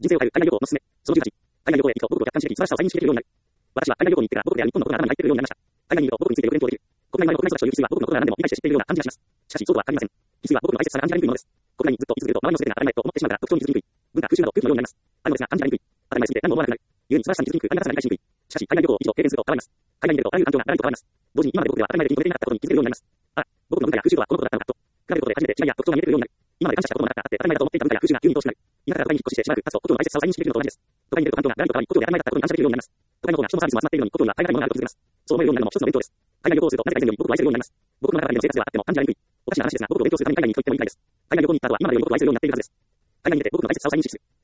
人生を変える海外旅行のすすめ。その18。海外旅行へ行くと母国を客観視でき、素晴らしさを再認識できるようになる。私は海外旅行に行ってから母国である日本のことが頭に入ってくるようになりました。海外にいると母国についてよく勉強できる。国内外の国内育ちという翡翠は母国のことが何でも理解して知っているような感じがします。しかし、そうとは限りません。翡翠は母国の大切さが感じられにくいものです。国内にずっと居続けると周りの全てが当たり前と思ってしまうから特徴に気づきにくい。文化、風習など空気のようになります。あるのですが感じられにくい。当たり前すぎて何も思わなくなる。故に素晴らしさに気づきにくい。ありがたさが理解しにくい。しかし、海外旅行を一度経験すると変わります。海外に出るとあらゆる環境があらゆると変わります。同時に今まで母国では当たり前で認めていなかったことに気づけるようになります。あ、母国の文化や風習とはこのことだったのかと。比べることで初めて違いや特徴が見えてくるようになる。今まで感謝したこともなかったあって当たり前だと思っていた文化や風習が急に愛おしくなる。今から都会に引っ越ししてしばらく経つと故郷の大切さを再認識できるのと同じです。都会に出ると環境があらゆることがあり故郷で当たり前だったことに感謝できるようになります。都会の方が人もサービスも集まっているのに故郷には海外のものがあると気づけます。そう思えるようになるのも一つの勉強です。海外旅行をするとなぜか以前より母国を愛せるようになります。母国の中だけの生活ではあっても感じられにくい。おかしな話ですが、母国を勉強するために海外に行くと言ってもいいくらいです。海外旅行に行った後は今までより母国を愛せるようになっているはずです。海外に出て母国の大切さを再認識する。